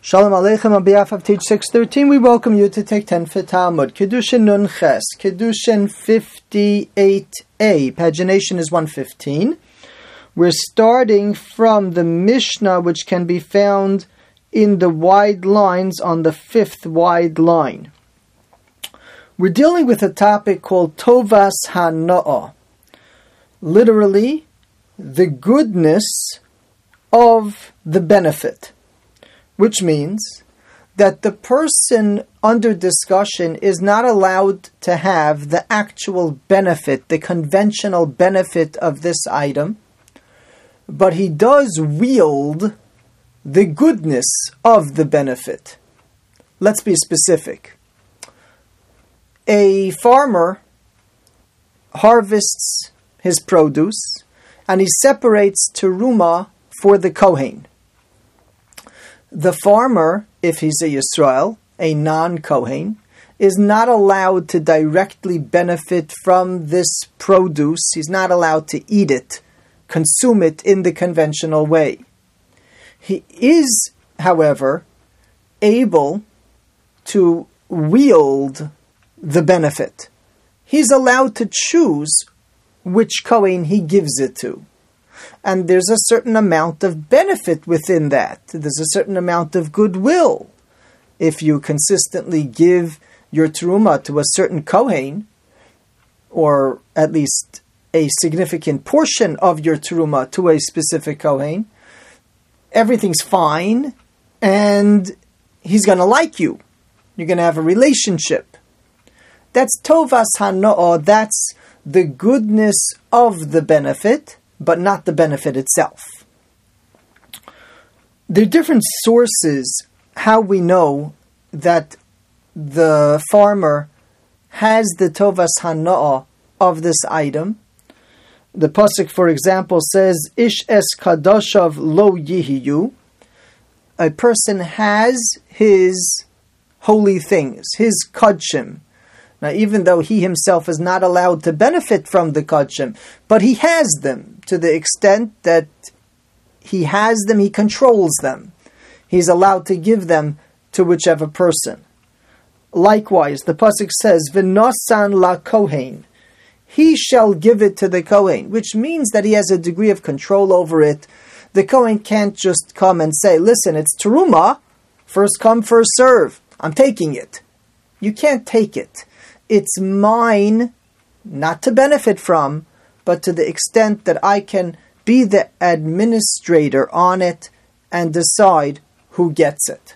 Shalom Aleichem. On behalf of Teach 613, we welcome you to take 10 for Talmud. Kedushin Nun Ches, Kedushin 58a, pagination is 115. We're starting from the Mishnah, which can be found in the wide lines on the fifth wide line. We're dealing with a topic called Tovas Hanoah, literally, the goodness of the benefit. Which means that the person under discussion is not allowed to have the actual benefit, the conventional benefit of this item, but he does wield the goodness of the benefit. Let's be specific. A farmer harvests his produce and he separates teruma for the Kohen. The farmer, if he's a Yisrael, a non-Kohen, is not allowed to directly benefit from this produce. He's not allowed to eat it, consume it in the conventional way. He is, however, able to wield the benefit. He's allowed to choose which Kohen he gives it to. And there's a certain amount of benefit within that. There's a certain amount of goodwill. If you consistently give your teruma to a certain Kohen, or at least a significant portion of your teruma to a specific Kohen, everything's fine, and he's going to like you. You're going to have a relationship. That's Tovas Hanoah, that's the goodness of the benefit, but not the benefit itself. There are different sources how we know that the farmer has the Tovas Hanoah of this item. The pasuk, for example, says, Ish es kadoshav lo yihiyu. A person has his holy things, his kodshim. Now, even though he himself is not allowed to benefit from the kodshim, but he has them to the extent that he has them, he controls them. He's allowed to give them to whichever person. Likewise, the pasuk says, V'nosan la kohen. He shall give it to the kohen, which means that he has a degree of control over it. The kohen can't just come and say, listen, it's teruma, first come, first serve. I'm taking it. You can't take it. It's mine, not to benefit from, but to the extent that I can be the administrator on it and decide who gets it.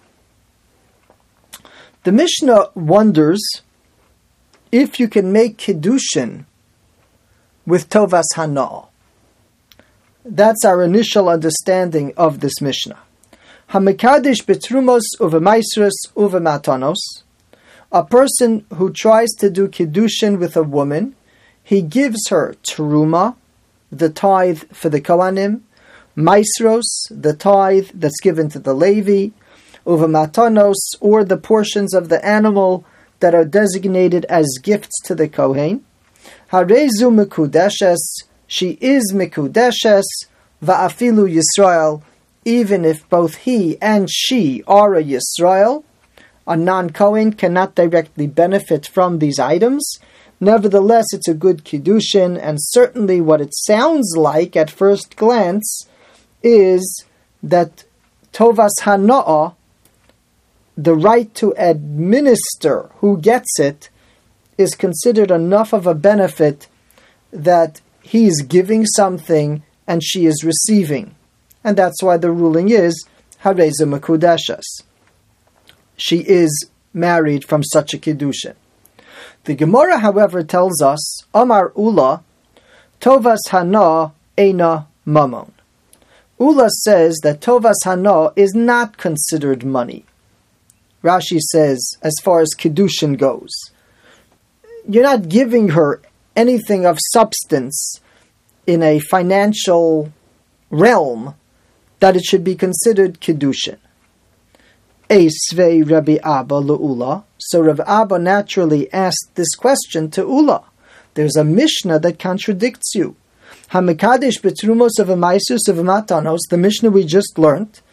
The Mishnah wonders if you can make Kiddushin with Tovas Hanoah. That's our initial understanding of this Mishnah. HaMekadesh betrumos uvemaisros uvematanos. A person who tries to do Kiddushin with a woman, he gives her teruma, the tithe for the Kohanim, maisros, the tithe that's given to the Levi, uvematanos, or the portions of the animal that are designated as gifts to the Kohen. Harezu mekudeshes, she is mekudeshes, va'afilu Yisrael, even if both he and she are a Yisrael. A non-Kohen cannot directly benefit from these items. Nevertheless, it's a good Kiddushin, and certainly what it sounds like at first glance is that Tovas Hanoah, the right to administer who gets it, is considered enough of a benefit that he is giving something and she is receiving. And that's why the ruling is Hareza Mekudeshes. She is married from such a Kiddushin. The Gemara, however, tells us, Amar Ula, Tovas Hanoah eina mamon. Ula says that Tovas Hanoah is not considered money. Rashi says, as far as Kiddushin goes, you're not giving her anything of substance in a financial realm that it should be considered Kiddushin. Eisvei Rabbi Abba le'ula. So Rabbi Abba naturally asked this question to Ula. There's a Mishnah that contradicts you. HaMekadesh betrumos of a maisus of a matanos, the Mishnah we just learned,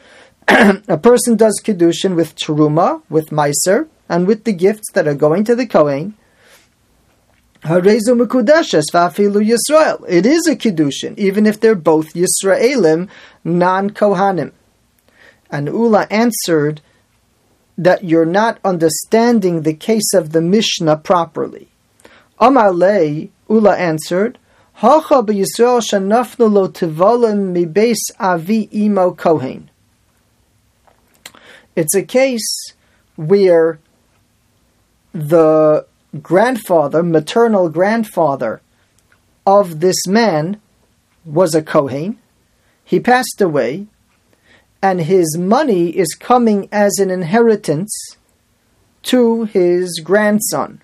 a person does Kiddushin with Teruma, with Meiser, and with the gifts that are going to the Kohen, Harezu Mekudeshes Vafilu Yisrael. It is a Kiddushin, even if they're both Yisraelim, non-Kohanim. And Ula answered that you're not understanding the case of the Mishnah properly. Amar lei, Ula answered, Hacha b'Yisrael shanafnu lo tivolim mi beis avi imo kohen. It's a case where the grandfather, maternal grandfather of this man was a kohen. He passed away, and his money is coming as an inheritance to his grandson.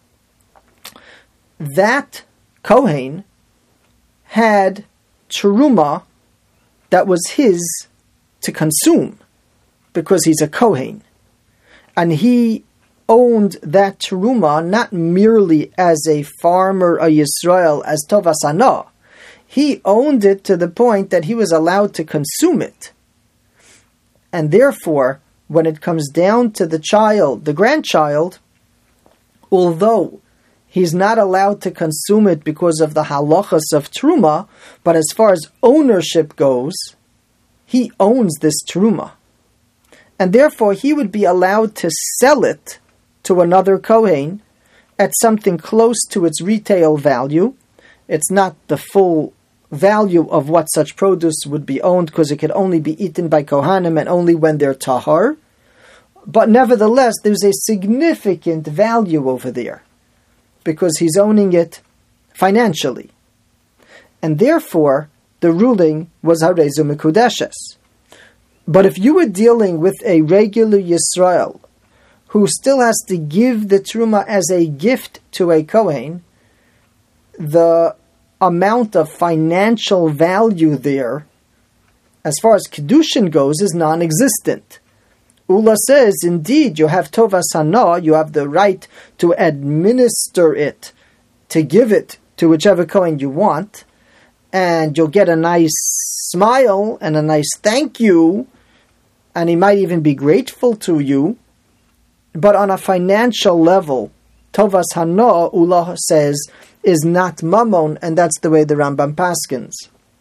That kohen had teruma that was his to consume, because he's a kohen. And he owned that teruma not merely as a farmer of Yisrael, as tovas hana. He owned it to the point that he was allowed to consume it. And therefore, when it comes down to the child, the grandchild, although he's not allowed to consume it because of the halachas of teruma, but as far as ownership goes, he owns this teruma. And therefore, he would be allowed to sell it to another kohen at something close to its retail value. It's not the full value of what such produce would be owned, because it could only be eaten by Kohanim and only when they're tahar. But nevertheless, there's a significant value over there, because he's owning it financially. And therefore, the ruling was Harezu Mekudeshes. But if you were dealing with a regular Yisrael who still has to give the Truma as a gift to a Kohen, the amount of financial value there, as far as Kiddushin goes, is non-existent. Ula says, indeed, you have Tovas Hana, you have the right to administer it, to give it to whichever Kohen you want, and you'll get a nice smile and a nice thank you, and he might even be grateful to you. But on a financial level, Tovas Hana, Ula says, is not mammon, and that's the way the Rambam paskins.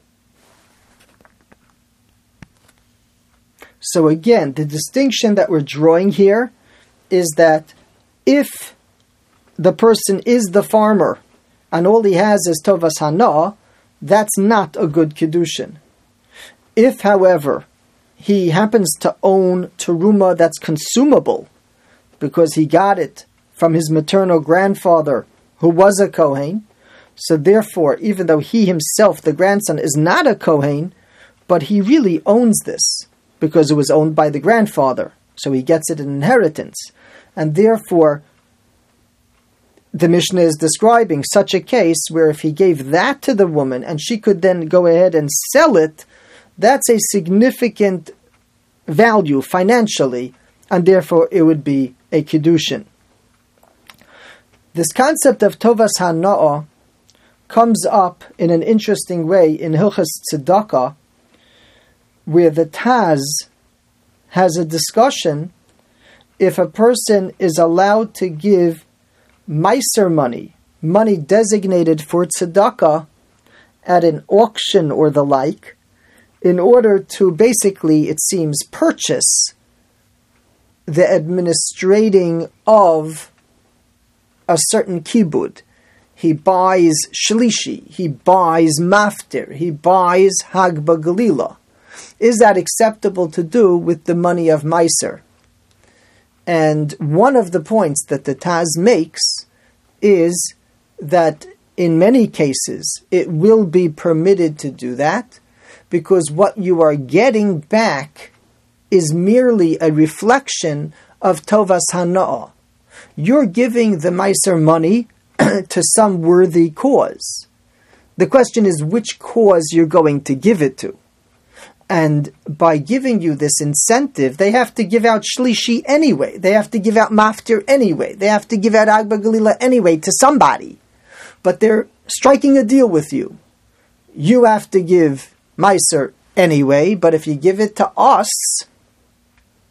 So again, the distinction that we're drawing here is that if the person is the farmer and all he has is Tovas Hana, that's not a good Kiddushin. If, however, he happens to own teruma that's consumable because he got it from his maternal grandfather who was a Kohen, so therefore, even though he himself, the grandson, is not a Kohen, but he really owns this because it was owned by the grandfather, so he gets it in inheritance. And therefore, the Mishnah is describing such a case where if he gave that to the woman and she could then go ahead and sell it, that's a significant value financially, and therefore it would be a Kiddushin. This concept of Tovas Hana'ah comes up in an interesting way in Hilchas Tzedakah, where the Taz has a discussion if a person is allowed to give Meiser money, money designated for Tzedakah, at an auction or the like, in order to basically, it seems, purchase the administrating of a certain kibud. He buys shlishi, he buys maftir, he buys hagba galila. Is that acceptable to do with the money of Meiser? And one of the points that the Taz makes is that in many cases it will be permitted to do that, because what you are getting back is merely a reflection of Tovas Hana'ah. You're giving the Meiser money to some worthy cause. The question is which cause you're going to give it to. And by giving you this incentive, they have to give out shlishi anyway. They have to give out maftir anyway. They have to give out agba galila anyway to somebody. But they're striking a deal with you. You have to give Meiser anyway, but if you give it to us,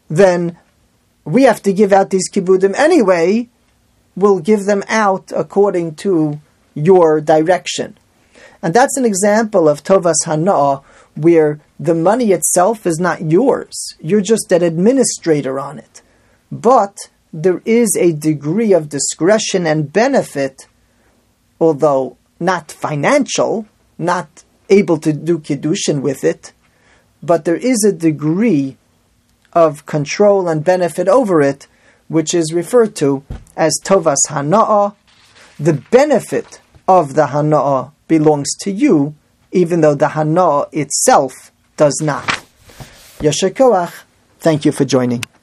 then we have to give out these kibudim anyway. We'll give them out according to your direction. And that's an example of tovas hana'ah, where the money itself is not yours. You're just an administrator on it. But there is a degree of discretion and benefit, although not financial, not able to do kiddushin with it, but there is a degree of control and benefit over it, which is referred to as tovas hana'ah. The benefit of the hana'ah belongs to you, even though the hana'ah itself does not. Yasher koach. Thank you for joining.